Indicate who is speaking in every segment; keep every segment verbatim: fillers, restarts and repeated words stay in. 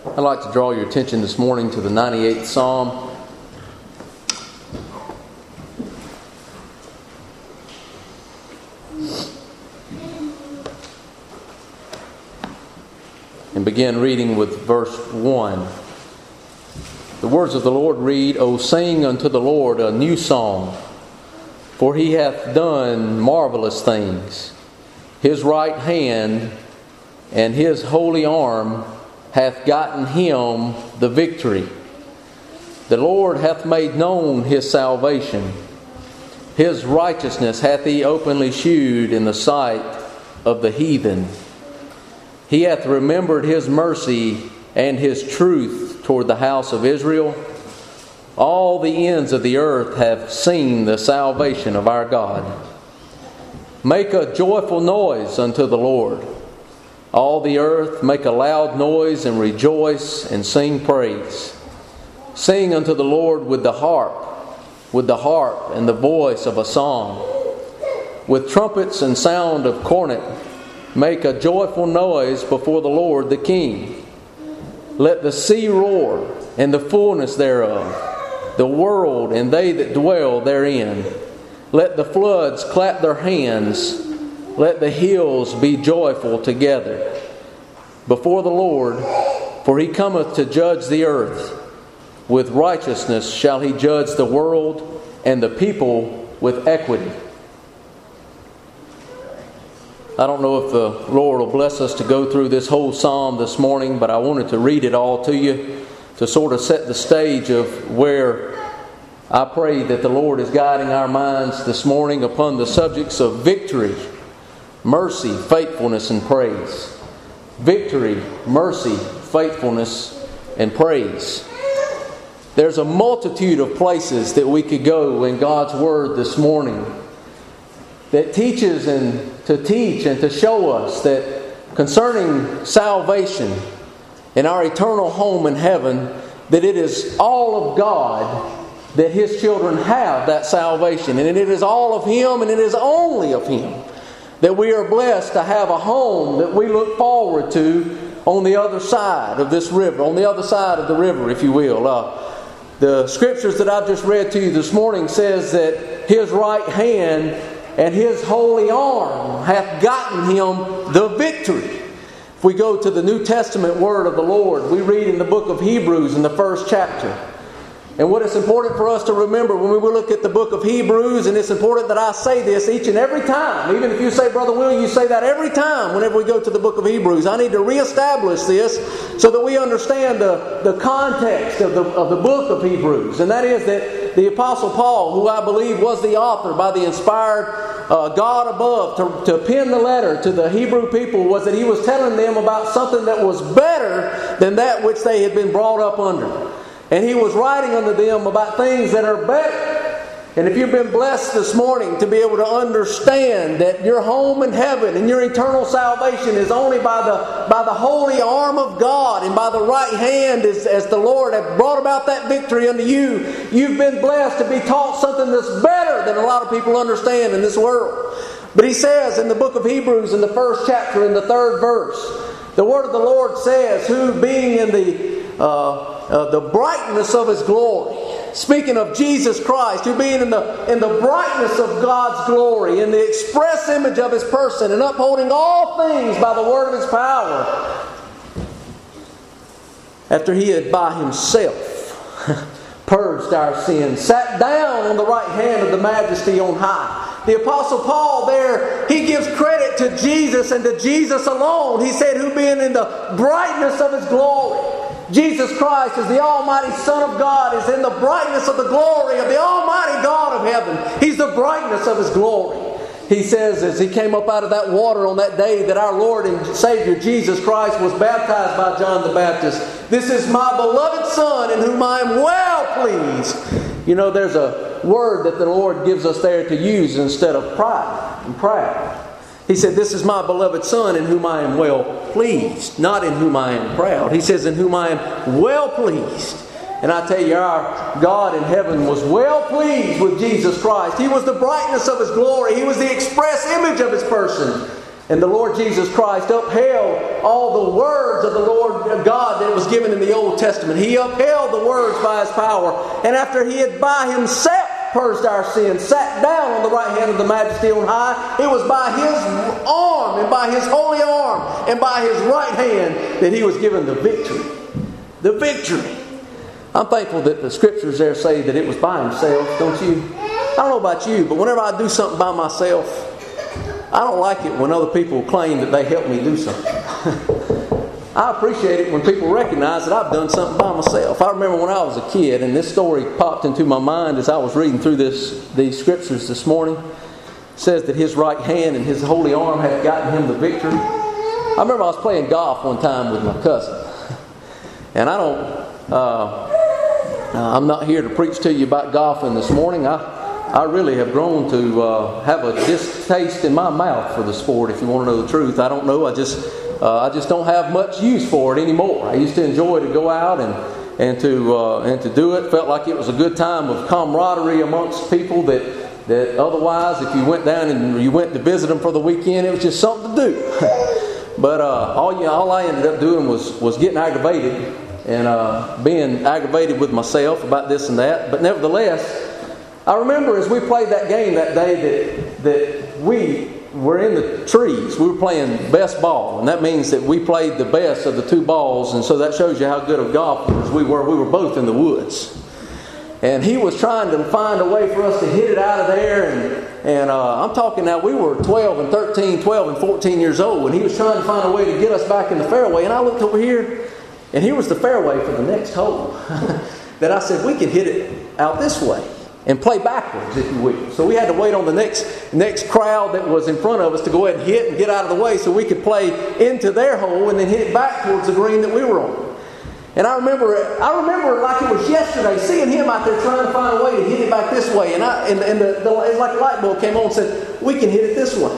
Speaker 1: I'd like to draw your attention this morning to the ninety-eighth Psalm. And begin reading with verse one. The words of the Lord read, O sing unto the Lord a new song, for He hath done marvelous things. His right hand and His holy arm hath gotten Him the victory. The Lord hath made known His salvation. His righteousness hath He openly shewed in the sight of the heathen. He hath remembered His mercy and His truth toward the house of Israel. All the ends of the earth have seen the salvation of our God. Make a joyful noise unto the Lord. All the earth, make a loud noise and rejoice and sing praise. Sing unto the Lord with the harp, with the harp and the voice of a song. With trumpets and sound of cornet, make a joyful noise before the Lord the King. Let the sea roar and the fullness thereof, the world and they that dwell therein. Let the floods clap their hands. Let the hills be joyful together before the Lord, for He cometh to judge the earth. With righteousness shall He judge the world and the people with equity. I don't know if the Lord will bless us to go through this whole psalm this morning, but I wanted to read it all to you to sort of set the stage of where I pray that the Lord is guiding our minds this morning upon the subjects of victory, mercy, faithfulness, and praise. Victory, mercy, faithfulness, and praise. There's a multitude of places that we could go in God's Word this morning that teaches and to teach and to show us that concerning salvation and our eternal home in heaven, that it is all of God that His children have that salvation. And it is all of Him and it is only of Him that we are blessed to have a home that we look forward to on the other side of this river, on the other side of the river, if you will. Uh, the scriptures that I've just read to you this morning says that His right hand and His holy arm hath gotten Him the victory. If we go to the New Testament word of the Lord, we read in the book of Hebrews in the first chapter. And what is important for us to remember when we look at the book of Hebrews, and it's important that I say this each and every time. Even if you say, Brother Will, you say that every time whenever we go to the book of Hebrews. I need to reestablish this so that we understand the, the context of the, of the book of Hebrews. And that is that the Apostle Paul, who I believe was the author by the inspired uh, God above to, to pen the letter to the Hebrew people, was that he was telling them about something that was better than that which they had been brought up under. And he was writing unto them about things that are better. And if you've been blessed this morning to be able to understand that your home in heaven and your eternal salvation is only by the by the holy arm of God and by the right hand as, as the Lord hath brought about that victory unto you, you've been blessed to be taught something that's better than a lot of people understand in this world. But he says in the book of Hebrews in the first chapter in the third verse, the word of the Lord says, who being in the uh, Uh, the brightness of His glory. Speaking of Jesus Christ, who being in the in the brightness of God's glory, in the express image of His person, and upholding all things by the word of His power, after He had by Himself purged our sins, sat down on the right hand of the Majesty on high. The Apostle Paul there, he gives credit to Jesus and to Jesus alone. He said, who being in the brightness of His glory. Jesus Christ is the Almighty Son of God, is in the brightness of the glory of the Almighty God of heaven. He's the brightness of His glory. He says as He came up out of that water on that day that our Lord and Savior Jesus Christ was baptized by John the Baptist. This is my beloved Son in whom I am well pleased. You know, there's a word that the Lord gives us there to use instead of pride and proud. He said, this is my beloved Son in whom I am well pleased, not in whom I am proud. He says, in whom I am well pleased. And I tell you, our God in heaven was well pleased with Jesus Christ. He was the brightness of His glory. He was the express image of His person. And the Lord Jesus Christ upheld all the words of the Lord God that was given in the Old Testament. He upheld the words by His power. And after He had by Himself purged our sins, sat down on the right hand of the Majesty on high, it was by His arm and by His holy arm and by His right hand that He was given the victory. The victory. I'm thankful that the Scriptures there say that it was by Himself, don't you? I don't know about you, but whenever I do something by myself, I don't like it when other people claim that they helped me do something. I appreciate it when people recognize that I've done something by myself. I remember when I was a kid, and this story popped into my mind as I was reading through this these scriptures this morning. It says that His right hand and His holy arm had gotten Him the victory. I remember I was playing golf one time with my cousin. And I don't... Uh, I'm not here to preach to you about golfing this morning. I I really have grown to uh, have a distaste in my mouth for the sport, if you want to know the truth. I don't know. I just uh, I just don't have much use for it anymore. I used to enjoy to go out and and to uh, and to do it. Felt like it was a good time of camaraderie amongst people that that otherwise, if you went down and you went to visit them for the weekend, it was just something to do. But uh, all you all I ended up doing was was getting aggravated and uh, being aggravated with myself about this and that. But nevertheless, I remember as we played that game that day that that we were in the trees. We were playing best ball, and that means that we played the best of the two balls, and so that shows you how good of golfers we were. We were both in the woods. And he was trying to find a way for us to hit it out of there, and, and uh, I'm talking now, we were twelve and thirteen, twelve and fourteen years old, and he was trying to find a way to get us back in the fairway, and I looked over here, and here was the fairway for the next hole. That I said, we can hit it out this way and play backwards, if you will. So we had to wait on the next next crowd that was in front of us to go ahead and hit and get out of the way so we could play into their hole and then hit it back towards the green that we were on. And I remember I remember like it was yesterday, seeing him out there trying to find a way to hit it back this way. And, I, and, and the, the, it was like a light bulb came on and said, we can hit it this way.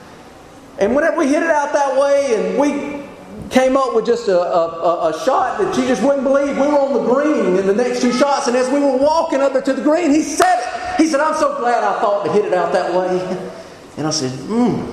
Speaker 1: And whenever we hit it out that way, and we came up with just a, a, a shot that you just wouldn't believe. We were on the green in the next two shots, and as we were walking up there to the green, he said it. He said, I'm so glad I thought to hit it out that way. And I said, hmm.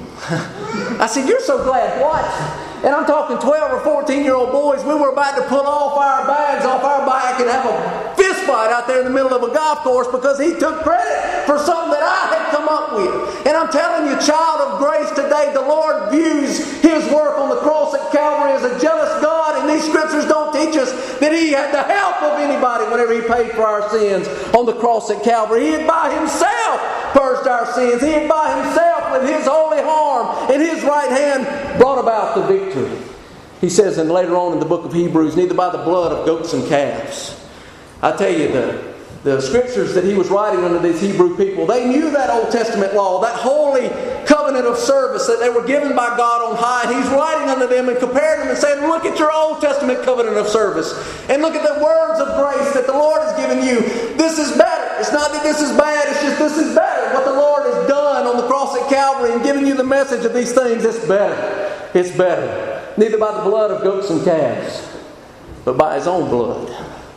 Speaker 1: I said, you're so glad what? And I'm talking twelve or fourteen year old boys. We were about to pull off our bags off our back and have a fist fight out there in the middle of a golf course because he took credit for something that I had come up with. And I'm telling you, child of grace, today the Lord views His work on the cross at Calvary as a jealous God, and these scriptures don't teach us that He had the help of anybody whenever He paid for our sins on the cross at Calvary. He had by Himself purged our sins. He had by Himself with His holy arm and His right hand brought about the victory. He says, and later on in the book of Hebrews, neither by the blood of goats and calves. I tell you, the, the scriptures that he was writing under these Hebrew people, they knew that Old Testament law, that holy covenant of service that they were given by God on high. And he's writing unto them and comparing them and saying, look at your Old Testament covenant of service. And look at the words of grace that the Lord has given you. This is better. It's not that this is bad. It's just this is better. What the Lord has done on the cross at Calvary and given you the message of these things, it's better. It's better. Neither by the blood of goats and calves, but by His own blood.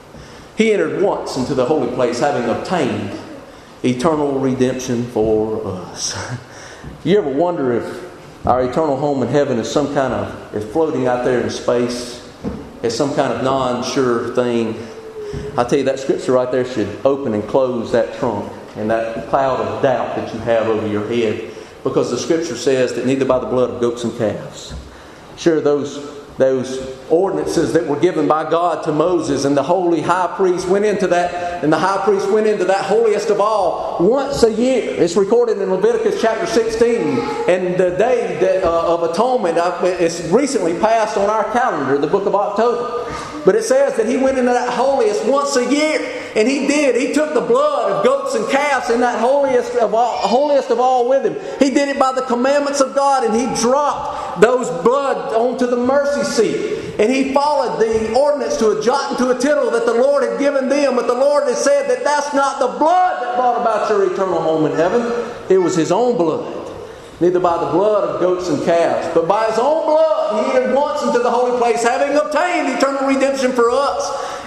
Speaker 1: He entered once into the holy place, having obtained eternal redemption for us. You ever wonder if our eternal home in heaven is some kind of, is floating out there in space, is some kind of non-sure thing? I tell you, that scripture right there should open and close that trunk and that cloud of doubt that you have over your head, because the scripture says that neither by the blood of goats and calves. Sure, those those ordinances that were given by God to Moses, and the holy high priest went into that, and the high priest went into that holiest of all once a year. It's recorded in Leviticus chapter sixteen, and the day that, uh, of atonement, uh, it's recently passed on our calendar, the book of October. But it says that he went into that holiest once a year, and he did. He took the blood of goats and calves in that holiest of all, holiest of all with him. He did it by the commandments of God, and he dropped those blood onto the mercy seat. And he followed the ordinance to a jot and to a tittle that the Lord had given them. But the Lord had said that that's not the blood that brought about your eternal home in heaven. It was His own blood. Neither by the blood of goats and calves, but by His own blood He entered once into the holy place, having obtained eternal redemption for us.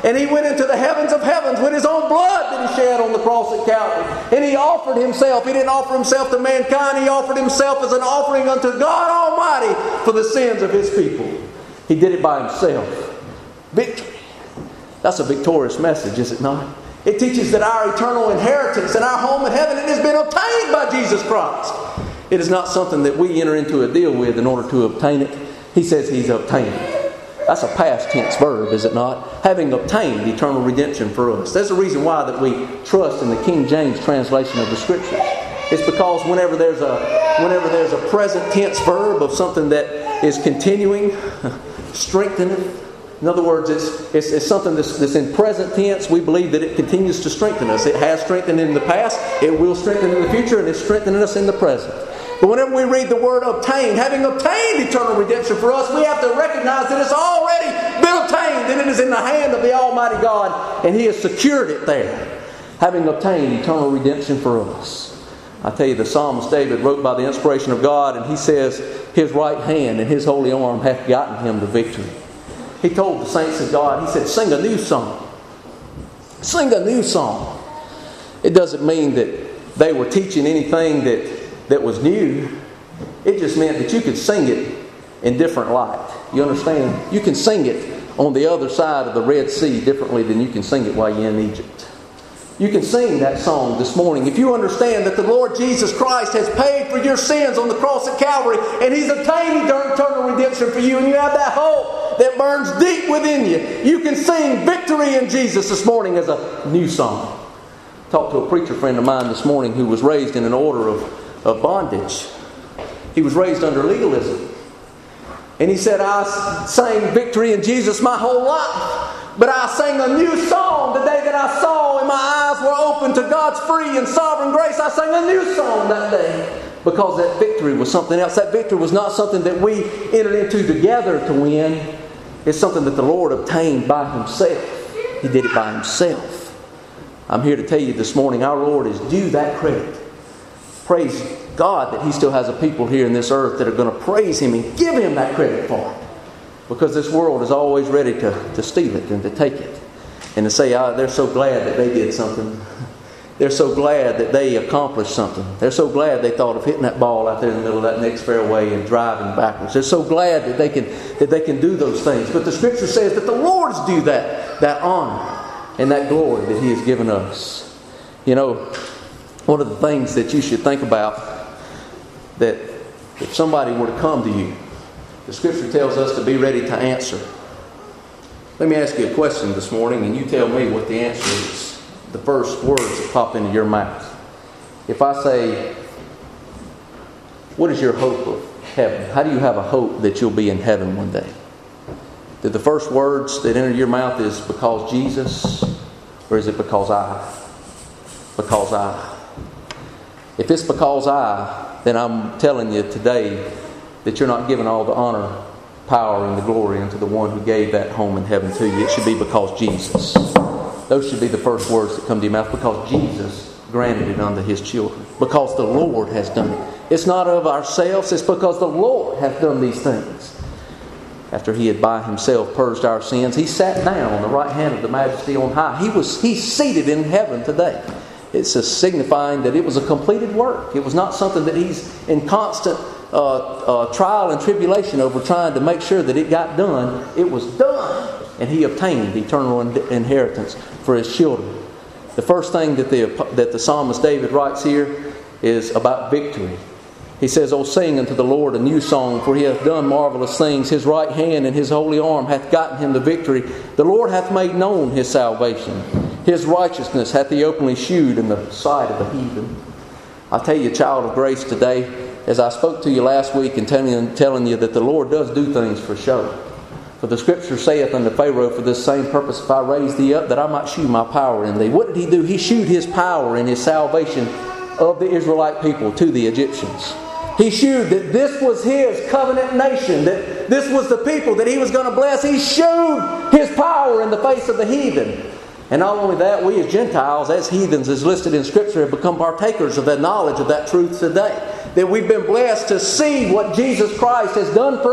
Speaker 1: And He went into the heavens of heavens with His own blood that He shed on the cross at Calvary. And He offered Himself. He didn't offer Himself to mankind. He offered Himself as an offering unto God Almighty for the sins of His people. He did it by Himself. Victory. That's a victorious message, is it not? It teaches that our eternal inheritance and our home in heaven, it has been obtained by Jesus Christ. It is not something that we enter into a deal with in order to obtain it. He says He's obtained it. That's a past tense verb, is it not? Having obtained eternal redemption for us. There's a reason why that we trust in the King James translation of the Scriptures. It's because whenever there's a whenever there's a present tense verb of something that is continuing, strengthening. In other words, it's, it's, it's something that's, that's in present tense. We believe that it continues to strengthen us. It has strengthened in the past. It will strengthen in the future. And it's strengthening us in the present. But whenever we read the word obtained, having obtained eternal redemption for us, we have to recognize that it's already been obtained. And it is in the hand of the Almighty God. And He has secured it there. Having obtained eternal redemption for us. I tell you, the psalmist David wrote by the inspiration of God. And he says, His right hand and His holy arm hath gotten him the victory. He told the saints of God, He said, sing a new song. Sing a new song. It doesn't mean that they were teaching anything that, that was new. It just meant that you could sing it in different light. You understand? You can sing it on the other side of the Red Sea differently than you can sing it while you're in Egypt. You can sing that song this morning if you understand that the Lord Jesus Christ has paid for your sins on the cross at Calvary and He's obtained eternal redemption for you, and you have that hope that burns deep within you. You can sing victory in Jesus this morning as a new song. I talked to a preacher friend of mine this morning who was raised in an order of, of bondage. He was raised under legalism. And he said, I sang victory in Jesus my whole life. But I sang a new song the day that I saw and my eyes were open to God's free and sovereign grace. I sang a new song that day because that victory was something else. That victory was not something that we entered into together to win. It's something that the Lord obtained by Himself. He did it by Himself. I'm here to tell you this morning, our Lord is due that credit. Praise God that He still has a people here in this earth that are going to praise Him and give Him that credit for it. Because this world is always ready to, to steal it and to take it. And to say, oh, they're so glad that they did something. They're so glad that they accomplished something. They're so glad they thought of hitting that ball out there in the middle of that next fairway and driving backwards. They're so glad that they can that they can do those things. But the Scripture says that the Lord's due that, that honor and that glory that He has given us. You know, one of the things that you should think about, that if somebody were to come to you, the Scripture tells us to be ready to answer. Let me ask you a question this morning, and you tell me what the answer is. The first words that pop into your mouth. If I say, what is your hope of heaven? How do you have a hope that you'll be in heaven one day? Did the first words that enter your mouth is because Jesus, or is it because I? Because I. If it's because I, then I'm telling you today that you're not giving all the honor, power, and the glory unto the one who gave that home in heaven to you. It should be because Jesus. Those should be the first words that come to your mouth, because Jesus granted it unto His children. Because the Lord has done it. It's not of ourselves, it's because the Lord hath done these things. After He had by Himself purged our sins, He sat down on the right hand of the Majesty on high. He was He's seated in heaven today. It's a signifying that it was a completed work. It was not something that He's in constant uh, uh, trial and tribulation over trying to make sure that it got done. It was done. And He obtained eternal inheritance for His children. The first thing that the, that the psalmist David writes here is about victory. He says, O sing unto the Lord a new song, for He hath done marvelous things. His right hand and His holy arm hath gotten Him the victory. The Lord hath made known His salvation. His righteousness hath He openly shewed in the sight of the heathen. I tell you, child of grace, today, as I spoke to you last week and telling, telling you that the Lord does do things for show. For the Scripture saith unto Pharaoh, for this same purpose if I raise thee up, that I might shew my power in thee. What did He do? He shewed His power in His salvation of the Israelite people to the Egyptians. He shewed that this was His covenant nation, that this was the people that He was going to bless. He shewed His power in the face of the heathen. And not only that, we as Gentiles, as heathens, as listed in Scripture, have become partakers of that knowledge of that truth today. That we've been blessed to see what Jesus Christ has done for us.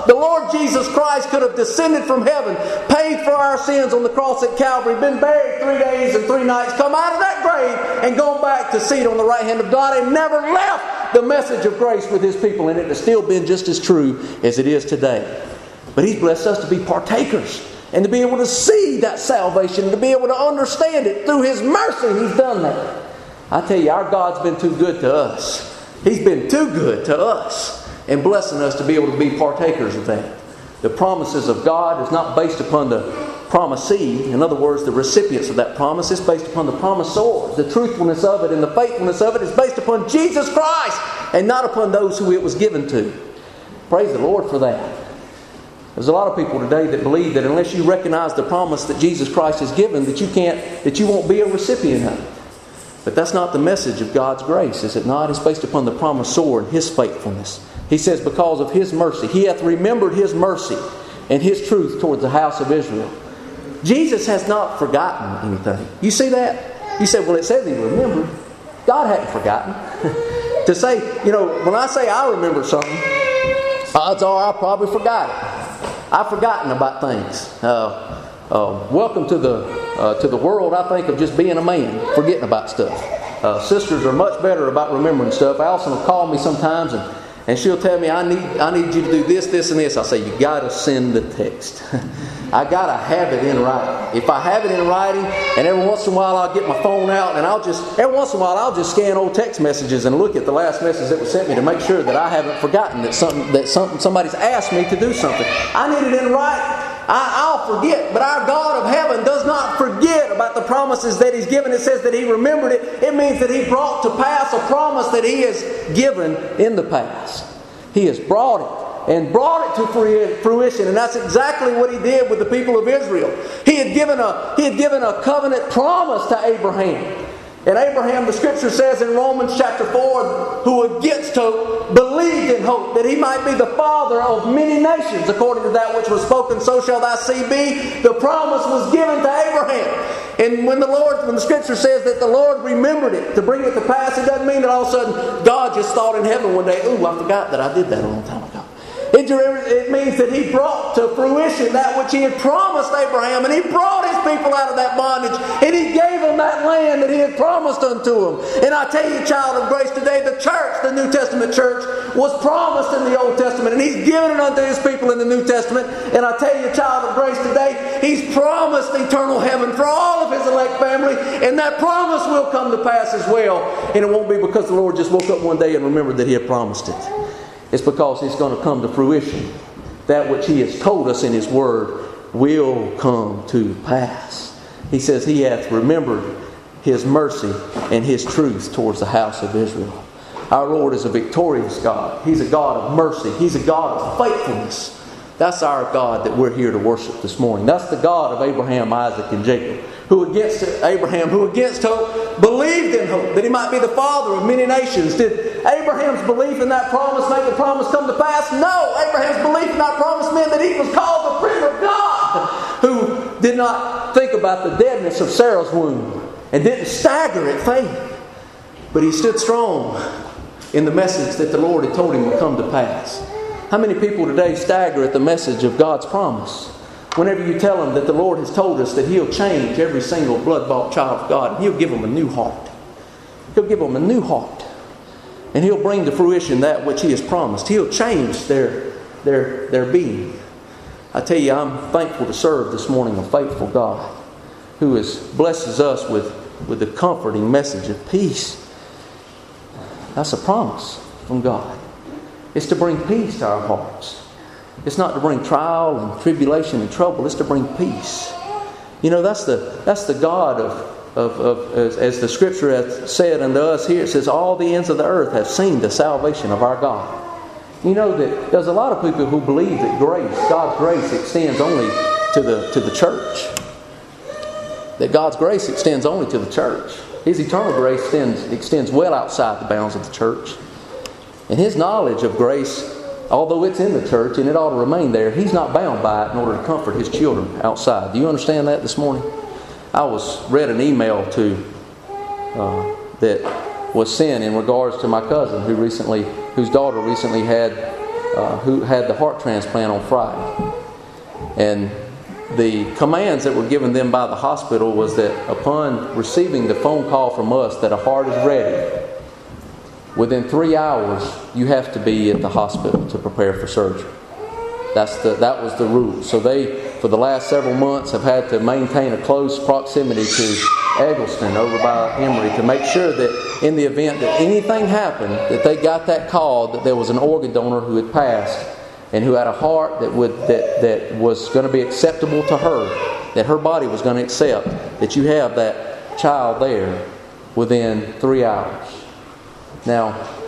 Speaker 1: the Lord Jesus Christ could have descended from heaven, paid for our sins on the cross at Calvary, been buried three days and three nights, come out of that grave and gone back to seat on the right hand of God and never left the message of grace with His people, and it has still been just as true as it is today. But He's blessed us to be partakers and to be able to see that salvation, and to be able to understand it. Through His mercy, He's done that. I tell you, our God's been too good to us. He's been too good to us in blessing us to be able to be partakers of that. The promises of God is not based upon the promisee. In other words, the recipients of that promise is based upon the promisor. The truthfulness of it and the faithfulness of it is based upon Jesus Christ and not upon those who it was given to. Praise the Lord for that. There's a lot of people today that believe that unless you recognize the promise that Jesus Christ has given, that you can't, that you won't be a recipient of it. But that's not the message of God's grace, is it not? It's based upon the promisor and His faithfulness. He says, because of His mercy, He hath remembered His mercy and His truth towards the house of Israel. Jesus has not forgotten anything. You see that? You say, well, it says He remembered. God hadn't forgotten. To say, you know, when I say I remember something, odds are I probably forgot it. I've forgotten about things. Uh, uh, welcome to the uh, to the world, I think, of just being a man, forgetting about stuff. Uh, sisters are much better about remembering stuff. Allison will call me sometimes and, and she'll tell me, I need I need you to do this, this, and this. I say, you got to send the text. I got to have it in writing. If I have it in writing, and every once in a while I'll get my phone out, and I'll just, every once in a while I'll just scan old text messages and look at the last message that was sent me to make sure that I haven't forgotten that something that something somebody's asked me to do something. I need it in writing. I, I'll forget, but our God of heaven does not forget about the promises that He's given. It says that He remembered it. It means that He brought to pass a promise that He has given in the past. He has brought it. And brought it to fruition, and that's exactly what He did with the people of Israel. He had given a He had given a covenant promise to Abraham. And Abraham, the Scripture says in Romans chapter four, who against hope believed in hope, that he might be the father of many nations, according to that which was spoken, so shall thy seed be. The promise was given to Abraham. And when the Lord, when the Scripture says that the Lord remembered it to bring it to pass, it doesn't mean that all of a sudden God just thought in heaven one day, ooh, I forgot that I did that a long time ago. It means that He brought to fruition that which He had promised Abraham, and He brought His people out of that bondage, and He gave them that land that He had promised unto them. And I tell you, child of grace, today the church, the New Testament church, was promised in the Old Testament, and He's given it unto His people in the New Testament. And I tell you, child of grace, today He's promised eternal heaven for all of His elect family, and that promise will come to pass as well. And it won't be because the Lord just woke up one day and remembered that He had promised it. It's because it's going to come to fruition. That which He has told us in His Word will come to pass. He says He hath remembered His mercy and His truth towards the house of Israel. Our Lord is a victorious God. He's a God of mercy. He's a God of faithfulness. That's our God that we're here to worship this morning. That's the God of Abraham, Isaac, and Jacob, who against Abraham, who against hope, believed in hope, that he might be the father of many nations. Did Abraham's belief in that promise make the promise come to pass? No. Abraham's belief in that promise meant that he was called the friend of God, who did not think about the deadness of Sarah's womb and didn't stagger at faith. But he stood strong in the message that the Lord had told him would come to pass. How many people today stagger at the message of God's promise? Whenever you tell them that the Lord has told us that He'll change every single blood-bought child of God, and He'll give them a new heart. He'll give them a new heart. And He'll bring to fruition that which He has promised. He'll change their, their, their being. I tell you, I'm thankful to serve this morning a faithful God who is, blesses us with, with the comforting message of peace. That's a promise from God. It's to bring peace to our hearts. It's not to bring trial and tribulation and trouble. It's to bring peace. You know, that's the that's the God of, of, of as, as the Scripture has said unto us here. It says, all the ends of the earth have seen the salvation of our God. You know that there's a lot of people who believe that grace, God's grace, extends only to the to the church. That God's grace extends only to the church. His eternal grace extends, extends well outside the bounds of the church. And His knowledge of grace, although it's in the church and it ought to remain there, He's not bound by it in order to comfort His children outside. Do you understand that this morning? I was read an email to uh, that was sent in regards to my cousin who recently, whose daughter recently had uh, who had the heart transplant on Friday. And the commands that were given them by the hospital was that upon receiving the phone call from us that a heart is ready, within three hours you have to be at the hospital to prepare for surgery. That's the that was the rule. So they, for the last several months, have had to maintain a close proximity to Eggleston over by Emory to make sure that in the event that anything happened, that they got that call that there was an organ donor who had passed and who had a heart that would that, that was going to be acceptable to her, that her body was going to accept, that you have that child there within three hours. Now,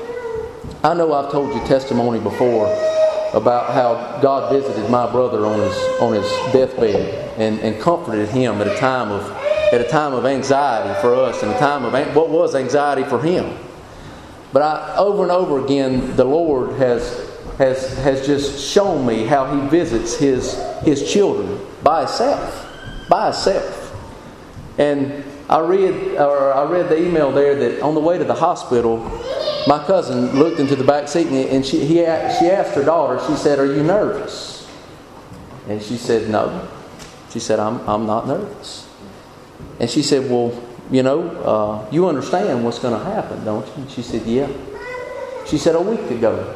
Speaker 1: I know I've told you testimony before about how God visited my brother on his on his deathbed and, and comforted him at a time of at a time of anxiety for us and a time of what was anxiety for him. But I, over and over again, the Lord has has has just shown me how He visits His His children by Himself, by Himself. And I read or I read the email there that on the way to the hospital, my cousin looked into the back seat and she he she asked her daughter. She said, "Are you nervous?" And she said, "No." She said, "I'm I'm not nervous." And she said, "Well, you know, uh, you understand what's going to happen, don't you?" And she said, "Yeah." She said, "A week ago,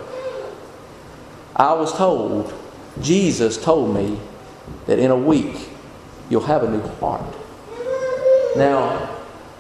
Speaker 1: I was told, Jesus told me that in a week you'll have a new heart." Now,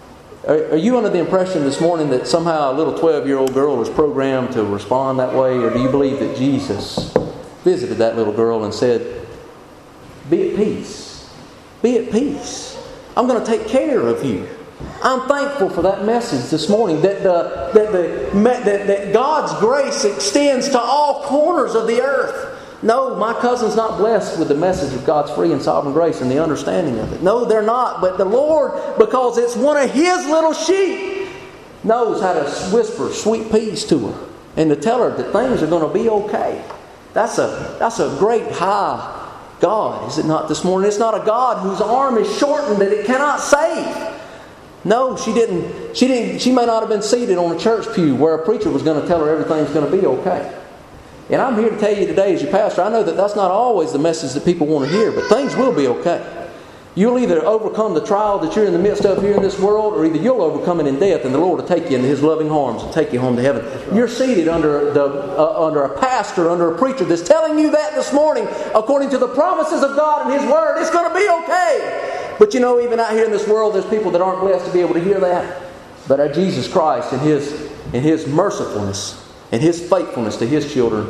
Speaker 1: are, are you under the impression this morning that somehow a little twelve-year-old girl is programmed to respond that way? Or do you believe that Jesus visited that little girl and said, "Be at peace. Be at peace. I'm going to take care of you"? I'm thankful for that message this morning, that the that the that, that God's grace extends to all corners of the earth. No, my cousin's not blessed with the message of God's free and sovereign grace and the understanding of it. No, they're not. But the Lord, because it's one of His little sheep, knows how to whisper sweet peace to her and to tell her that things are going to be okay. That's a that's a great high God, is it not this morning? It's not a God whose arm is shortened that it cannot save. No, she didn't. She didn't. She may not have been seated on a church pew where a preacher was going to tell her everything's going to be okay. And I'm here to tell you today, as your pastor, I know that that's not always the message that people want to hear, but things will be okay. You'll either overcome the trial that you're in the midst of here in this world, or either you'll overcome it in death, and the Lord will take you into His loving arms and take you home to heaven. Right. You're seated under the uh, under a pastor, under a preacher that's telling you that this morning, according to the promises of God and His Word, it's going to be okay. But you know, even out here in this world, there's people that aren't blessed to be able to hear that. But our Jesus Christ, in His in His mercifulness and His faithfulness to His children,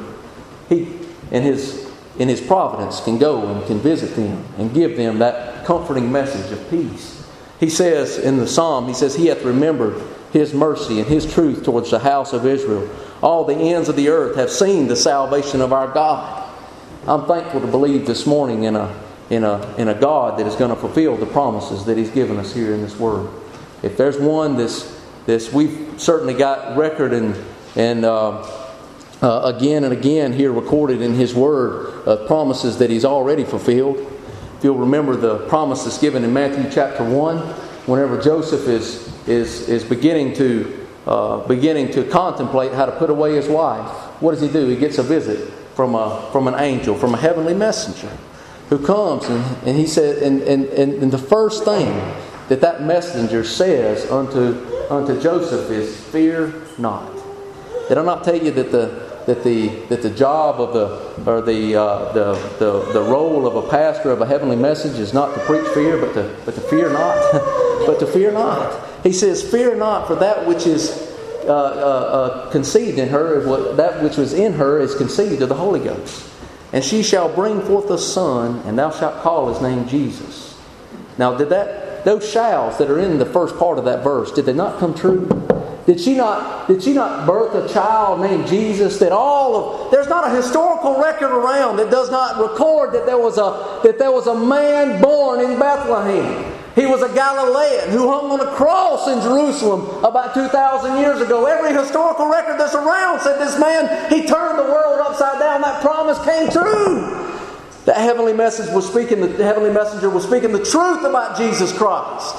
Speaker 1: He in His in His providence can go and can visit them and give them that comforting message of peace. He says in the Psalm, He says, He hath remembered His mercy and His truth towards the house of Israel. All the ends of the earth have seen the salvation of our God. I'm thankful to believe this morning in a in a in a God that is going to fulfill the promises that He's given us here in this Word. If there's one that's this we've certainly got record and and uh, uh, again and again here recorded in His Word of promises that He's already fulfilled. If you'll remember the promises given in Matthew chapter one, whenever Joseph is is is beginning to uh, beginning to contemplate how to put away his wife, what does he do? He gets a visit from a from an angel, from a heavenly messenger, who comes and, and he said, and, and, and the first thing that that messenger says unto unto Joseph is, "Fear not." Did I not tell you that the that the that the job of the or the uh, the, the the role of a pastor of a heavenly message is not to preach fear, but to but to fear not, but to fear not. He says, "Fear not, for that which is uh, uh, uh, conceived in her, what that which was in her is conceived of the Holy Ghost. And she shall bring forth a son, and thou shalt call his name Jesus." Now, did that those shalls that are in the first part of that verse, did they not come true? Did she not? Did she not birth a child named Jesus? That all of there's not a historical record around that does not record that there was a that there was a man born in Bethlehem. He was a Galilean who hung on a cross in Jerusalem about two thousand years ago. Every historical record that's around said this man, he turned the world upside down. That promise came true. The heavenly message was speaking. The heavenly messenger was speaking the truth about Jesus Christ.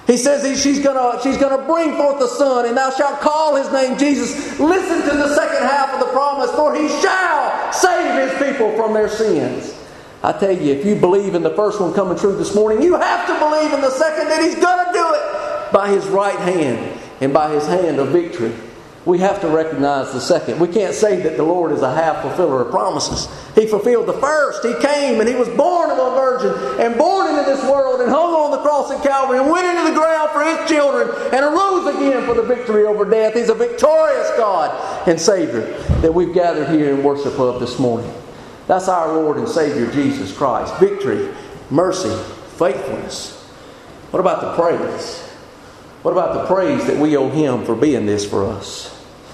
Speaker 1: He says he, she's going she's gonna bring forth a son, and thou shalt call his name Jesus. Listen to the second half of the promise, for he shall save his people from their sins. I tell you, if you believe in the first one coming true this morning, you have to believe in the second that he's going to do it by his right hand and by his hand of victory. We have to recognize the second. We can't say that the Lord is a half fulfiller of promises. He fulfilled the first. He came and he was born of a virgin and born into this world and hung on the cross at Calvary and went into the ground for his children and arose again for the victory over death. He's a victorious God and Savior that we've gathered here in worship of this morning. That's our Lord and Savior Jesus Christ. Victory, mercy, faithfulness. What about the praise? What about the praise that we owe Him for being this for us?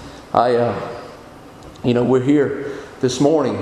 Speaker 1: I, uh, you know, we're here this morning,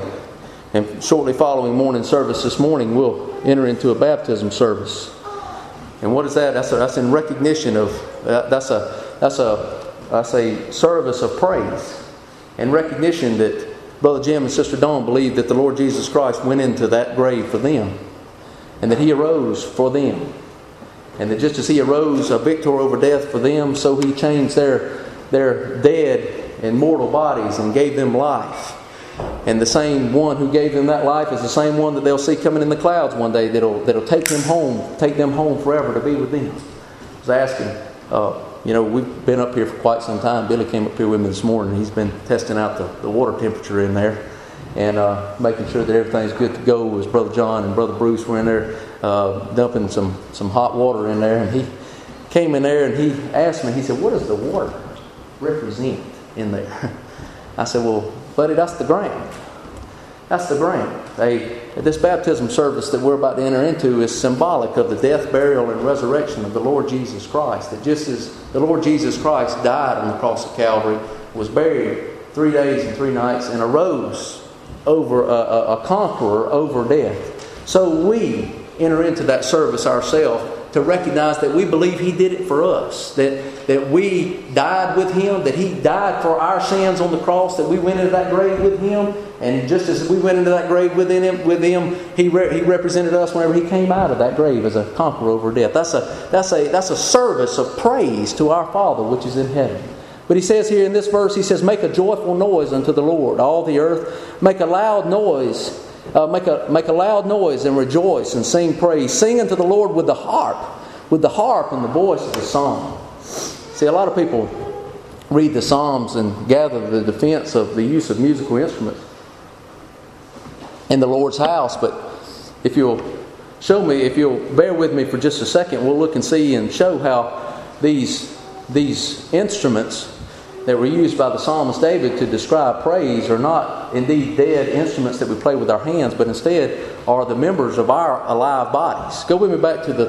Speaker 1: and shortly following morning service this morning, we'll enter into a baptism service. And what is that? That's a, that's in recognition of uh, that's a that's a that's a service of praise and recognition that Brother Jim and Sister Dawn believe that the Lord Jesus Christ went into that grave for them, and that He arose for them, and that just as He arose a victor over death for them, so He changed their their dead and mortal bodies and gave them life. And the same one who gave them that life is the same one that they'll see coming in the clouds one day that'll that'll take them home, take them home forever to be with them. I was asking, uh, you know, we've been up here for quite some time. Billy came up here with me this morning. He's been testing out the, the water temperature in there and uh, making sure that everything's good to go. As Brother John and Brother Bruce were in there uh, dumping some, some hot water in there. And he came in there and he asked me, he said, what does the water represent in there? I said, well, buddy, that's the ground. That's the ground. They, this baptism service that we're about to enter into is symbolic of the death, burial, and resurrection of the Lord Jesus Christ. That just as the Lord Jesus Christ died on the cross of Calvary, was buried three days and three nights, and arose over a, a, a conqueror over death, so we enter into that service ourselves to recognize that we believe He did it for us. That, that we died with Him, that He died for our sins on the cross, that we went into that grave with Him. And just as we went into that grave within him, with Him, He re- He represented us whenever He came out of that grave as a conqueror over death. That's a, that's a, that's a service of praise to our Father which is in heaven. But He says here in this verse, He says, make a joyful noise unto the Lord, all the earth. Make a loud noise. Uh, make a make a loud noise and rejoice and sing praise. Sing unto the Lord with the harp, with the harp and the voice of the psalm. See, a lot of people read the Psalms and gather the defense of the use of musical instruments in the Lord's house. But if you'll show me, if you'll bear with me for just a second, we'll look and see and show how these these instruments that were used by the psalmist David to describe praise are not indeed dead instruments that we play with our hands, but instead are the members of our alive bodies. Go with me back to the